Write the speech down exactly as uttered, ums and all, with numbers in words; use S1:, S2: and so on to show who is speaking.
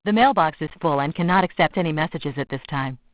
S1: The mailbox is full and cannot accept any messages at this time.